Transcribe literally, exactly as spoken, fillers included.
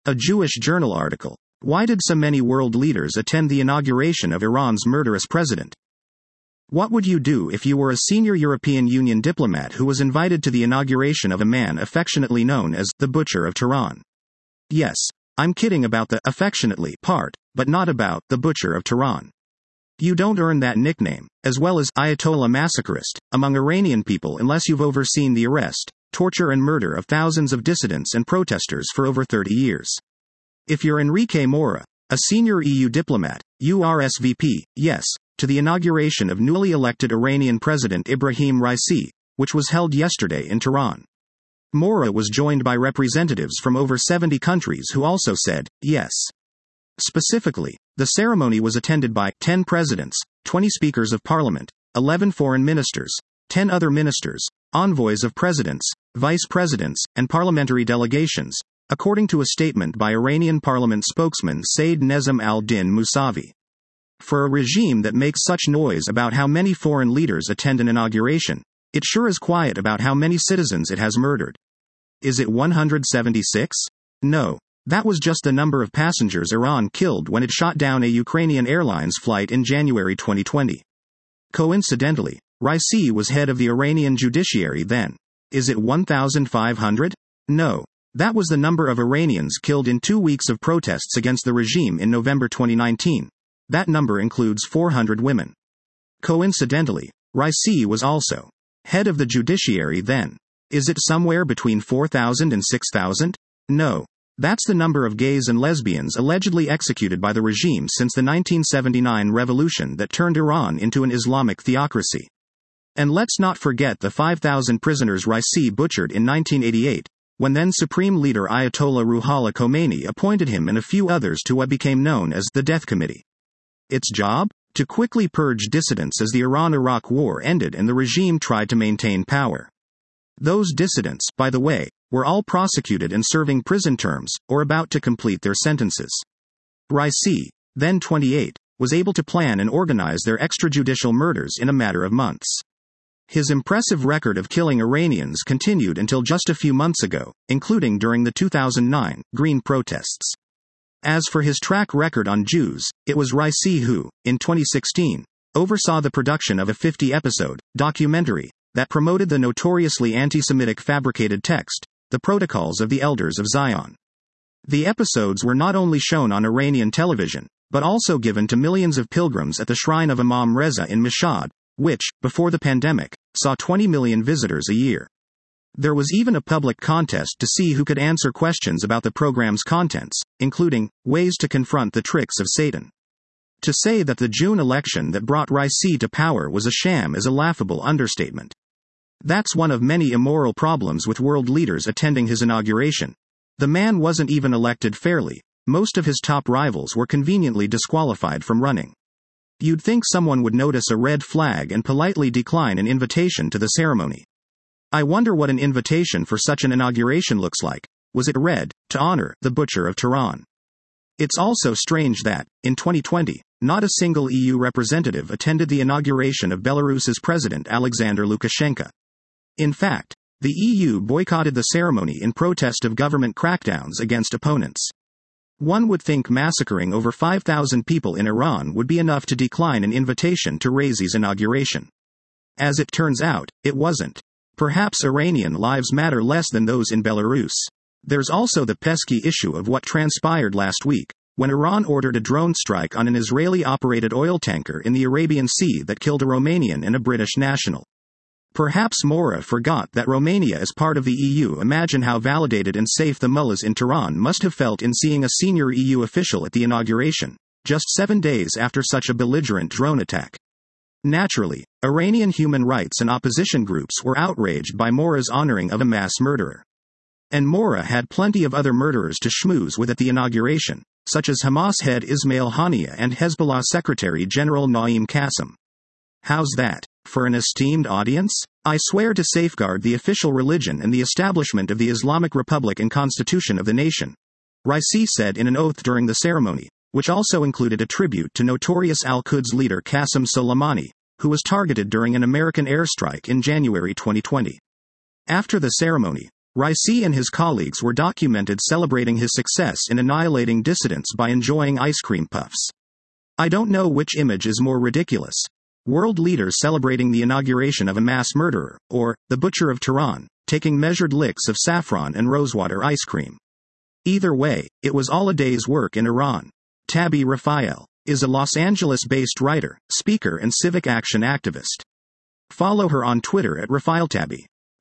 A Jewish Journal article. Why did so many world leaders attend the inauguration of Iran's murderous president? What would you do if you were a senior European Union diplomat who was invited to the inauguration of a man affectionately known as the Butcher of Tehran? Yes, I'm kidding about the affectionately part, but not about the Butcher of Tehran. You don't earn that nickname, as well as Ayatollah Massacrist, among Iranian people unless you've overseen the arrest, torture and murder of thousands of dissidents and protesters for over thirty years. If you're Enrique Mora, a senior E U diplomat, you R S V P, yes, to the inauguration of newly elected Iranian President Ibrahim Raisi, which was held yesterday in Tehran. Mora was joined by representatives from over seventy countries who also said, yes. Specifically, the ceremony was attended by ten presidents, twenty speakers of parliament, eleven foreign ministers, ten other ministers, envoys of presidents, vice presidents, and parliamentary delegations, according to a statement by Iranian parliament spokesman Said Nezam al-Din Mousavi. For a regime that makes such noise about how many foreign leaders attend an inauguration, it sure is quiet about how many citizens it has murdered. Is it one hundred seventy-six? No. That was just the number of passengers Iran killed when it shot down a Ukrainian Airlines flight in January twenty twenty. Coincidentally, Raisi was head of the Iranian judiciary then. Is it one thousand five hundred? No. That was the number of Iranians killed in two weeks of protests against the regime in November twenty nineteen. That number includes four hundred women. Coincidentally, Raisi was also head of the judiciary then. Is it somewhere between four thousand and six thousand? No. That's the number of gays and lesbians allegedly executed by the regime since the nineteen seventy-nine revolution that turned Iran into an Islamic theocracy. And let's not forget the five thousand prisoners Raisi butchered in nineteen eighty-eight, when then Supreme Leader Ayatollah Ruhollah Khomeini appointed him and a few others to what became known as the Death Committee. Its job? To quickly purge dissidents as the Iran-Iraq War ended and the regime tried to maintain power. Those dissidents, by the way, were all prosecuted and serving prison terms, or about to complete their sentences. Raisi, then twenty-eight, was able to plan and organize their extrajudicial murders in a matter of months. His impressive record of killing Iranians continued until just a few months ago, including during the two thousand nine Green protests. As for his track record on Jews, it was Raisi who, in twenty sixteen, oversaw the production of a fifty-episode documentary that promoted the notoriously anti-Semitic fabricated text, The Protocols of the Elders of Zion. The episodes were not only shown on Iranian television, but also given to millions of pilgrims at the shrine of Imam Reza in Mashhad, which, before the pandemic, saw twenty million visitors a year. There was even a public contest to see who could answer questions about the program's contents, including ways to confront the tricks of Satan. To say that the June election that brought Raisi to power was a sham is a laughable understatement. That's one of many immoral problems with world leaders attending his inauguration. The man wasn't even elected fairly. Most of his top rivals were conveniently disqualified from running. You'd think someone would notice a red flag and politely decline an invitation to the ceremony. I wonder what an invitation for such an inauguration looks like. Was it red, to honor the Butcher of Tehran? It's also strange that, in twenty twenty, not a single E U representative attended the inauguration of Belarus's President Alexander Lukashenko. In fact, the E U boycotted the ceremony in protest of government crackdowns against opponents. One would think massacring over five thousand people in Iran would be enough to decline an invitation to Raisi's inauguration. As it turns out, it wasn't. Perhaps Iranian lives matter less than those in Belarus. There's also the pesky issue of what transpired last week, when Iran ordered a drone strike on an Israeli-operated oil tanker in the Arabian Sea that killed a Romanian and a British national. Perhaps Mora forgot that Romania is part of the E U. Imagine how validated and safe the mullahs in Tehran must have felt in seeing a senior E U official at the inauguration, just seven days after such a belligerent drone attack. Naturally, Iranian human rights and opposition groups were outraged by Mora's honoring of a mass murderer. And Mora had plenty of other murderers to schmooze with at the inauguration, such as Hamas head Ismail Haniyeh and Hezbollah Secretary General Naim Qassem. How's that? For an esteemed audience? I swear to safeguard the official religion and the establishment of the Islamic Republic and Constitution of the nation, Raisi said in an oath during the ceremony, which also included a tribute to notorious Al-Quds leader Qasem Soleimani, who was targeted during an American airstrike in January twenty twenty. After the ceremony, Raisi and his colleagues were documented celebrating his success in annihilating dissidents by enjoying ice cream puffs. I don't know which image is more ridiculous. World leaders celebrating the inauguration of a mass murderer, or, the butcher of Tehran, taking measured licks of saffron and rosewater ice cream. Either way, it was all a day's work in Iran. Tabby Raphael is a Los Angeles-based writer, speaker and civic action activist. Follow her on Twitter at RaphaelTabby.